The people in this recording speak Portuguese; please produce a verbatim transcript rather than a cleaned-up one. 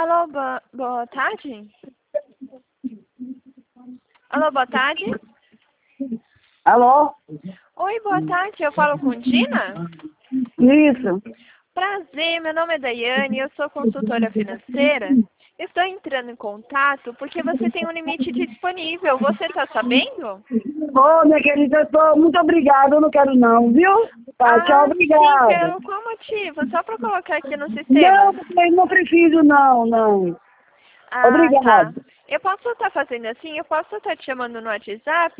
Alô, boa, boa tarde? Alô, boa tarde? Alô? Oi, boa tarde. Eu falo com Dina? Isso. Prazer, meu nome é Daiane, eu sou consultora financeira. Estou entrando em contato porque você tem um limite disponível. Você está sabendo? Ô, minha querida, eu tô muito obrigada, eu não quero não, viu? Tá, tchau, Ah, sim, obrigada. pelo qual motivo? Só para colocar aqui no Não, sistema. eu não preciso não, não. Ah, Obrigada. tá. Eu posso estar fazendo assim? Eu posso estar te chamando no WhatsApp?